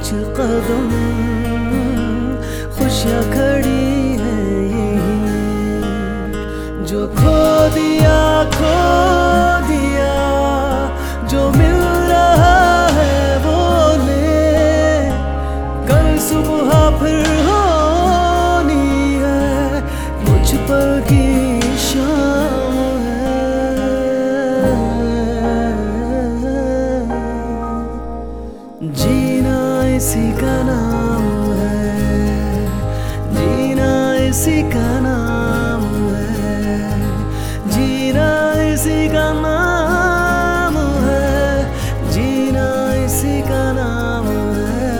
कुछ कदम खुशियाँ खड़ी है यहीं। जो खो दिया जो मिल रहा है वो ले, कल सुबह फिर होनी है मुझ पर की शाम है। जीना इसी का नाम है, जीना इसी का नाम है, जीना इसी का नाम है, जीना इसी का नाम है।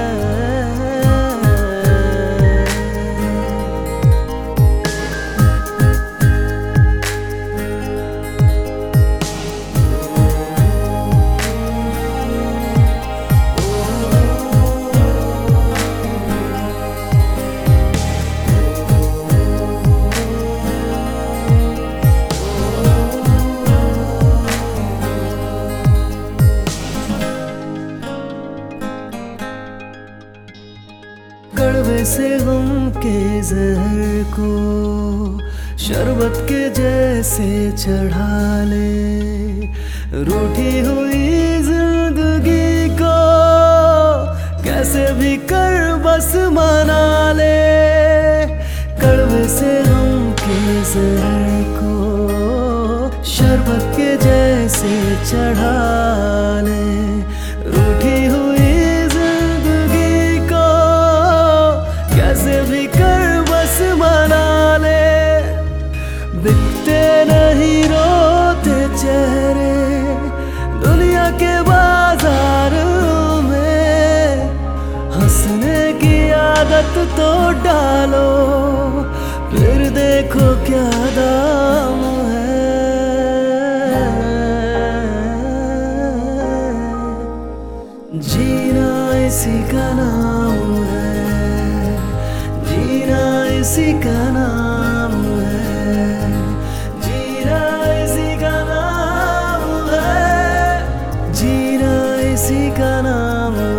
कड़वे से गम के जहर को शरबत के जैसे चढ़ा ले, रूठी हुई जिंदगी को कैसे भी कर बस मना ले। कड़वे से गम के जहर को शरबत के जैसे चढ़ा ले, रूठी हुई कैसे भी कर बस मना ले। बिकते नहीं रोते चेहरे दुनिया के बाजार में, हंसने की आदत तो डालो फिर देखो क्या दाम है। जीना इसी का नाम है, जीना इसी का नाम है, जीना इसी का नाम है, जीना इसी का नाम है।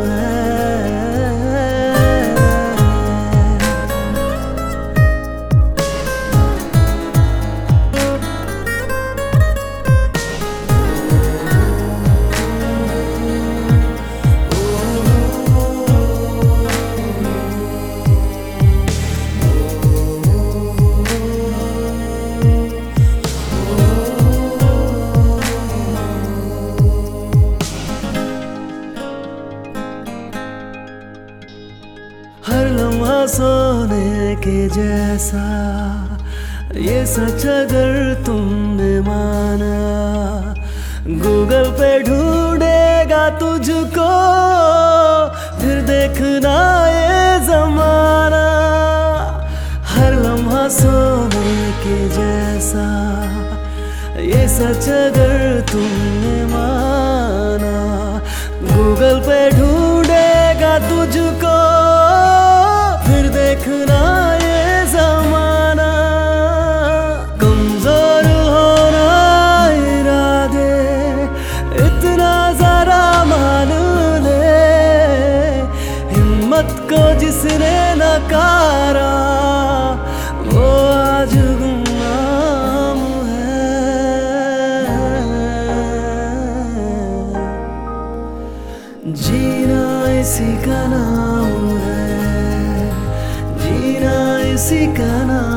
हर लम्हा सोने के जैसा ये सच अगर तुमने माना, गूगल पे ढूंढेगा तुझको फिर देखना ये जमाना। हर लम्हा सोने के जैसा ये सच अगर तुमने माना, गूगल पे ढूंढेगा तुझको फिर देखना ये जमाना। कमजोर होना इरादे इतना जरा मान ले, हिम्मत को जिसने नकारा वो आज गुमनाम है। जीना इसी का नाम है, जीना इसी का नाम